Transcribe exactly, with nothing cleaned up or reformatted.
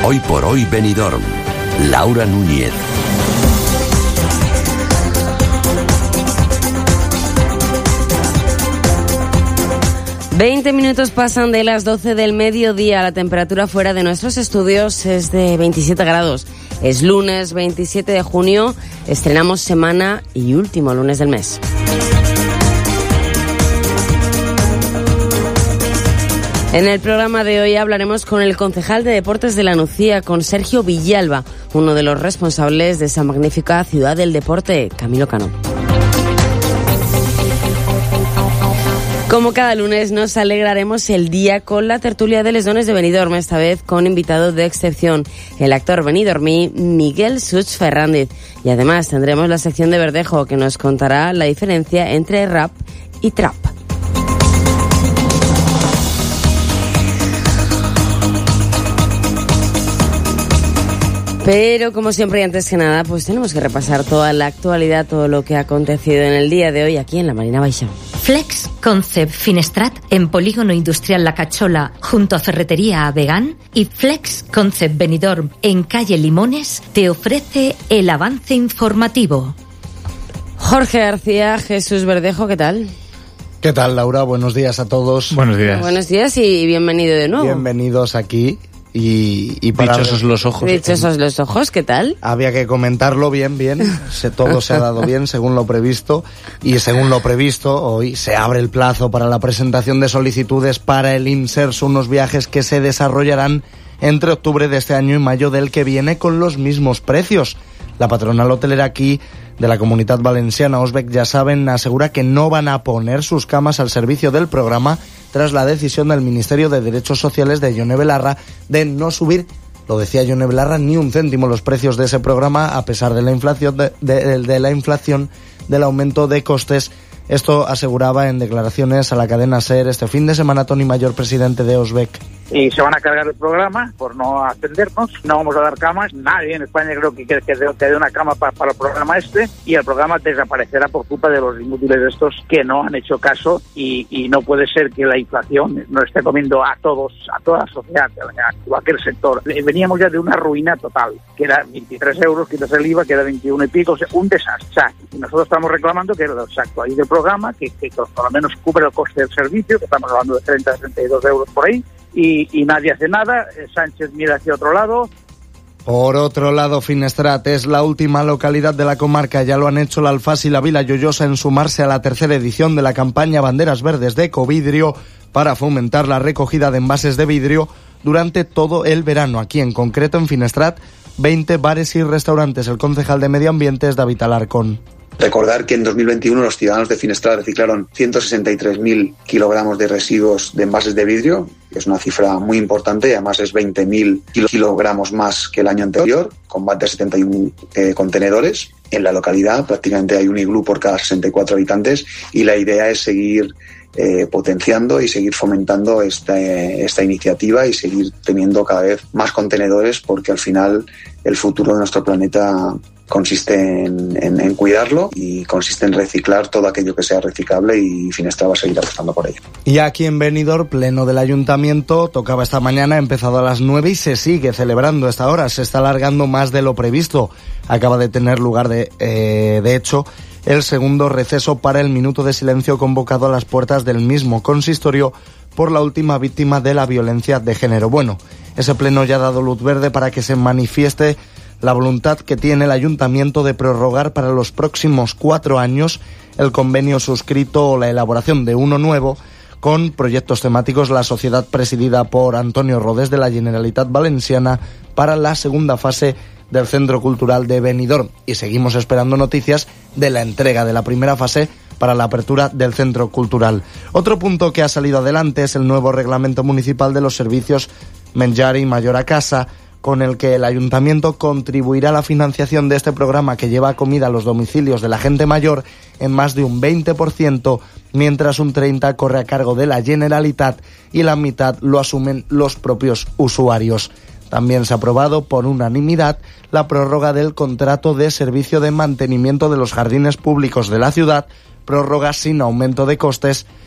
Hoy por hoy Benidorm. Laura Núñez. veinte minutos pasan de las doce del mediodía. La temperatura fuera de nuestros estudios es de veintisiete grados. Es lunes veintisiete de junio. Estrenamos semana y último lunes del mes. En el programa de hoy hablaremos con el concejal de Deportes de La Nucía, con Sergio Villalba, uno de los responsables de esa magnífica ciudad del deporte, Camilo Cano. Como cada lunes nos alegraremos el día con la tertulia de Les Dones de Benidorm, esta vez con invitado de excepción, el actor benidormí Miguel Such Fernández. Y además tendremos la sección de Verdejo, que nos contará la diferencia entre rap y trap. Pero, como siempre y antes que nada, pues tenemos que repasar toda la actualidad, todo lo que ha acontecido en el día de hoy aquí en la Marina Baixa. Flex Concept Finestrat en Polígono Industrial La Cachola junto a Ferretería Avegán y Flex Concept Benidorm en Calle Limones te ofrece el avance informativo. Jorge García, Jesús Verdejo, ¿qué tal? ¿Qué tal, Laura? Buenos días a todos. Buenos días. Buenos días y bienvenido de nuevo. Bienvenidos aquí. Y, y para Dichosos los ojos. Dichosos los ojos, ¿qué tal? Había que comentarlo bien, bien. Se, todo se ha dado bien según lo previsto. Y según lo previsto, hoy se abre el plazo para la presentación de solicitudes para el INSERS, unos viajes que se desarrollarán entre octubre de este año y mayo del que viene con los mismos precios. La patronal hotelera aquí de la Comunitat Valenciana, Osbec, ya saben, asegura que no van a poner sus camas al servicio del programa tras la decisión del Ministerio de Derechos Sociales de Yone Belarra de no subir, lo decía Yone Belarra, ni un céntimo los precios de ese programa a pesar de la inflación, de, de, de la inflación, del aumento de costes. Esto aseguraba en declaraciones a la cadena SER este fin de semana Toni Mayor, presidente de Osbec. Y se van a cargar el programa por no atendernos, no vamos a dar camas, nadie en España creo que quiere que dé una cama para, para el programa este, y el programa desaparecerá por culpa de los inútiles estos que no han hecho caso, y, y no puede ser que la inflación nos esté comiendo a todos, a toda la sociedad, a cualquier sector. Veníamos ya de una ruina total, que era veintitrés euros, quitas el I V A, que era veintiuno y pico, o sea, un desastre. O sea, y nosotros estamos reclamando que se actualice el programa, que, que por lo menos cubre el coste del servicio, que estamos hablando de treinta a treinta y dos euros por ahí, Y, y nadie hace nada. Sánchez mira hacia otro lado. Por otro lado, Finestrat es la última localidad de la comarca. Ya lo han hecho la Alfás y la Vila Lloyosa en sumarse a la tercera edición de la campaña Banderas Verdes de Ecovidrio para fomentar la recogida de envases de vidrio durante todo el verano. Aquí, en concreto, en Finestrat, veinte bares y restaurantes. El concejal de Medio Ambiente es David Alarcón. Recordar que en dos mil veintiuno los ciudadanos de Finestrat reciclaron ciento sesenta y tres mil kilogramos de residuos de envases de vidrio, que es una cifra muy importante, y además es veinte mil kilogramos más que el año anterior, con más de setenta y uno eh, contenedores. En la localidad prácticamente hay un iglú por cada sesenta y cuatro habitantes, y la idea es seguir eh, potenciando y seguir fomentando esta, eh, esta iniciativa y seguir teniendo cada vez más contenedores, porque al final el futuro de nuestro planeta consiste en, en, en cuidarlo y consiste en reciclar todo aquello que sea reciclable, y Finestrat va a seguir apostando por ello. Y aquí en Benidorm, pleno del ayuntamiento, tocaba esta mañana, ha empezado a las nueve y se sigue celebrando esta hora, se está alargando más de lo previsto. Acaba de tener lugar, de, eh, de hecho, el segundo receso para el minuto de silencio convocado a las puertas del mismo consistorio por la última víctima de la violencia de género. Bueno, ese pleno ya ha dado luz verde para que se manifieste la voluntad que tiene el ayuntamiento de prorrogar para los próximos cuatro años el convenio suscrito o la elaboración de uno nuevo con proyectos temáticos, la sociedad presidida por Antonio Rodés de la Generalitat Valenciana para la segunda fase del Centro Cultural de Benidorm. Y seguimos esperando noticias de la entrega de la primera fase para la apertura del Centro Cultural. Otro punto que ha salido adelante es el nuevo reglamento municipal de los servicios Menjar y Mayor a Casa, con el que el ayuntamiento contribuirá a la financiación de este programa que lleva comida a los domicilios de la gente mayor en más de un veinte por ciento, mientras un treinta por ciento corre a cargo de la Generalitat y la mitad lo asumen los propios usuarios. También se ha aprobado por unanimidad la prórroga del contrato de servicio de mantenimiento de los jardines públicos de la ciudad, prórroga sin aumento de costes